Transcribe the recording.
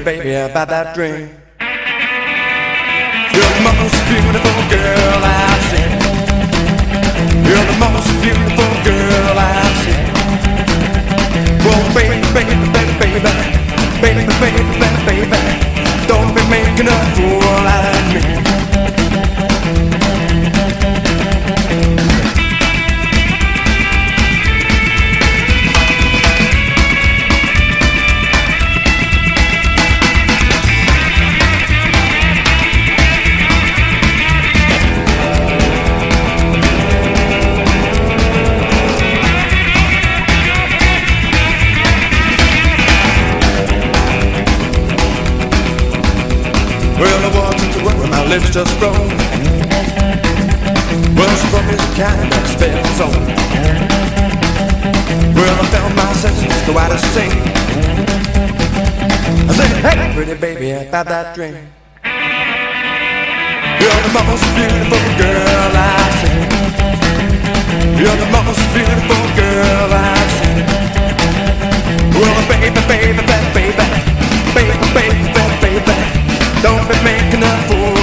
baby, about that dream. You're the most beautiful girl I've seen. You're the most beautiful girl I've seen. Well, baby, baby, baby, baby, baby, baby, baby, baby, don't be making a fool out of me. Well, I walked into work with my lips just grown. Well, she brought me the kind that spells on. Well, I found my senses go out of sync. I said, hey, pretty baby, about that dream. You're the most beautiful girl I've seen. You're the most beautiful girl I've seen. Well, baby, baby, baby, baby, baby, baby, baby, baby, don't be making a fool